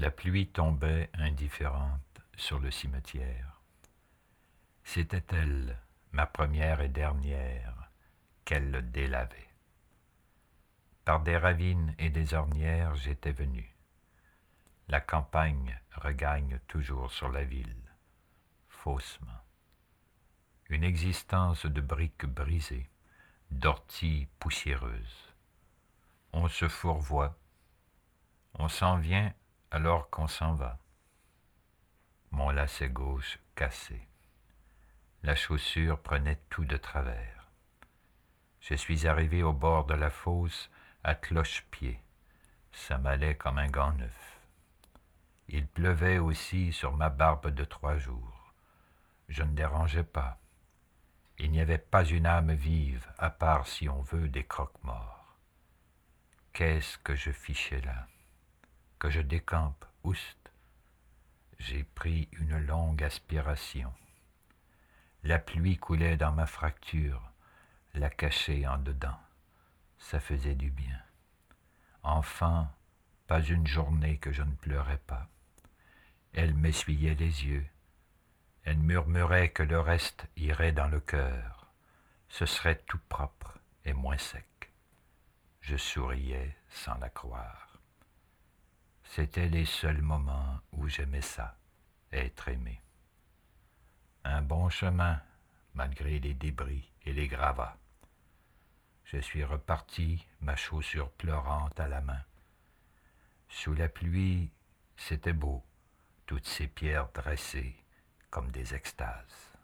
La pluie tombait indifférente sur le cimetière. C'était elle, ma première et dernière, qu'elle le délavait. Par des ravines et des ornières, j'étais venu. La campagne regagne toujours sur la ville, faussement. Une existence de briques brisées, d'orties poussiéreuses. On se fourvoie, on s'en vient alors qu'on s'en va. Mon lacet gauche cassé. La chaussure prenait tout de travers. Je suis arrivé au bord de la fosse à cloche-pied. Ça m'allait comme un gant neuf. Il pleuvait aussi sur ma barbe de 3 jours. Je ne dérangeais pas. Il n'y avait pas une âme vive, à part, si on veut, des croque-morts. Qu'est-ce que je fichais là? Que je décampe, oust. J'ai pris une longue aspiration. La pluie coulait dans ma fracture, la cachait en dedans. Ça faisait du bien. Enfant, pas une journée que je ne pleurais pas. Elle m'essuyait les yeux. Elle murmurait que le reste irait dans le cœur. Ce serait tout propre et moins sec. Je souriais sans la croire. C'étaient les seuls moments où j'aimais ça, être aimé. Un bon chemin, malgré les débris et les gravats. Je suis reparti, ma chaussure pleurante à la main. Sous la pluie, c'était beau, toutes ces pierres dressées comme des extases.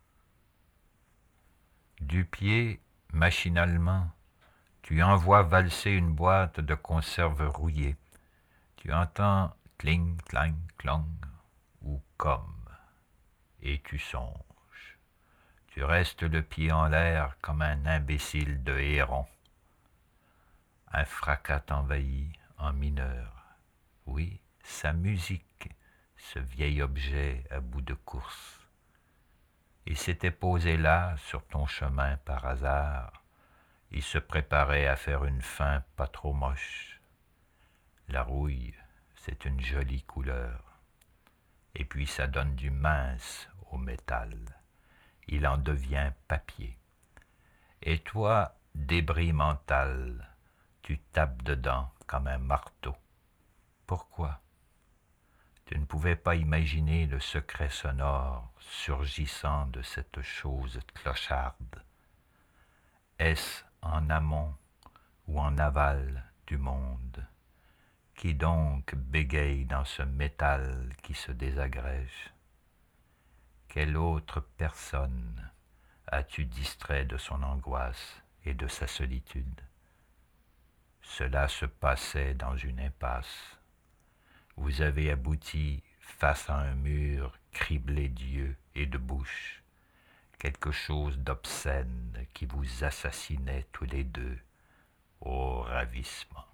Du pied, machinalement, tu envoies valser une boîte de conserve rouillée. Tu entends cling, clang, clong, ou comme, et tu songes. Tu restes le pied en l'air comme un imbécile de héron. Un fracas t'envahit en mineur. Oui, sa musique, ce vieil objet à bout de course. Il s'était posé là, sur ton chemin par hasard. Il se préparait à faire une fin pas trop moche. La rouille, c'est une jolie couleur. Et puis ça donne du mince au métal. Il en devient papier. Et toi, débris mental, tu tapes dedans comme un marteau. Pourquoi? Tu ne pouvais pas imaginer le secret sonore surgissant de cette chose clocharde. Est-ce en amont ou en aval du monde? Qui donc bégaye dans ce métal qui se désagrège? Quelle autre personne as-tu distrait de son angoisse et de sa solitude? Cela se passait dans une impasse. Vous avez abouti face à un mur criblé d'yeux et de bouches, quelque chose d'obscène qui vous assassinait tous les deux au ravissement.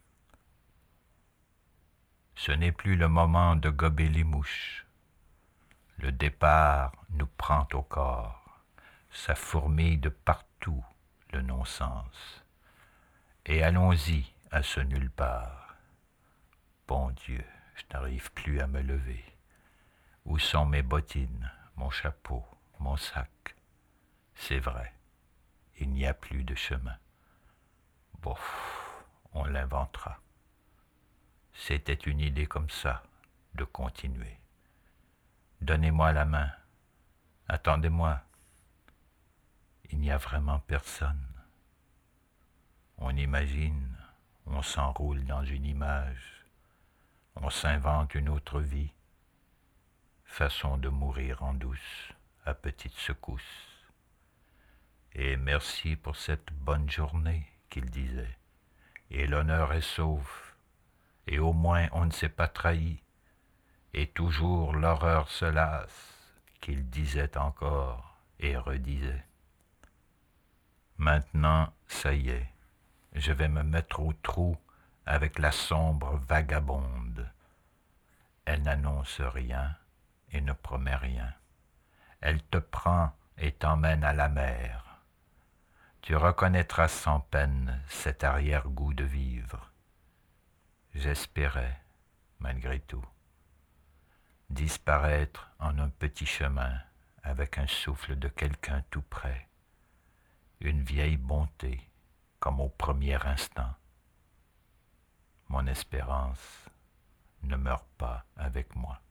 Ce n'est plus le moment de gober les mouches. Le départ nous prend au corps, ça fourmille de partout le non-sens. Et allons-y à ce nulle part. Bon Dieu, je n'arrive plus à me lever. Où sont mes bottines, mon chapeau, mon sac? C'est vrai, il n'y a plus de chemin. Bof, on l'inventera. C'était une idée comme ça, de continuer. Donnez-moi la main. Attendez-moi. Il n'y a vraiment personne. On imagine, on s'enroule dans une image, on s'invente une autre vie, façon de mourir en douce, à petites secousses. Et merci pour cette bonne journée, qu'il disait, et l'honneur est sauf, et au moins on ne s'est pas trahi, et toujours l'horreur se lasse, qu'il disait encore et redisait. Maintenant, ça y est, je vais me mettre au trou avec la sombre vagabonde. Elle n'annonce rien et ne promet rien. Elle te prend et t'emmène à la mer. Tu reconnaîtras sans peine cet arrière-goût de vivre. J'espérais, malgré tout. Disparaître en un petit chemin avec un souffle de quelqu'un tout près, une vieille bonté comme au premier instant. Mon espérance ne meurt pas avec moi.